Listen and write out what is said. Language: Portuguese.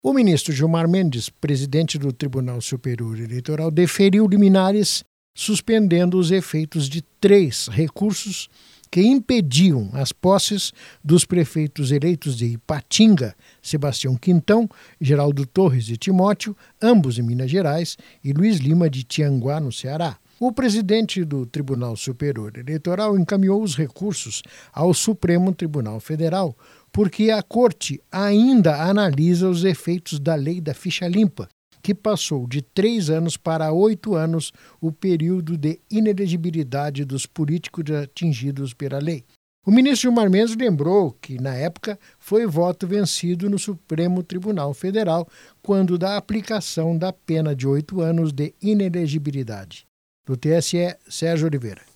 O ministro Gilmar Mendes, presidente do Tribunal Superior Eleitoral, deferiu liminares suspendendo os efeitos de 3 recursos que impediam as posses dos prefeitos eleitos de Ipatinga, Sebastião Quintão, Geraldo Torres de Timóteo, ambos em Minas Gerais, e Luiz Lima de Tianguá, no Ceará. O presidente do Tribunal Superior Eleitoral encaminhou os recursos ao Supremo Tribunal Federal, porque a Corte ainda analisa os efeitos da lei da ficha limpa, que passou de 3 anos para 8 anos o período de inelegibilidade dos políticos atingidos pela lei. O ministro Gilmar Mendes lembrou que, na época, foi voto vencido no Supremo Tribunal Federal quando da aplicação da pena de 8 anos de inelegibilidade. Do TSE, Sérgio Oliveira.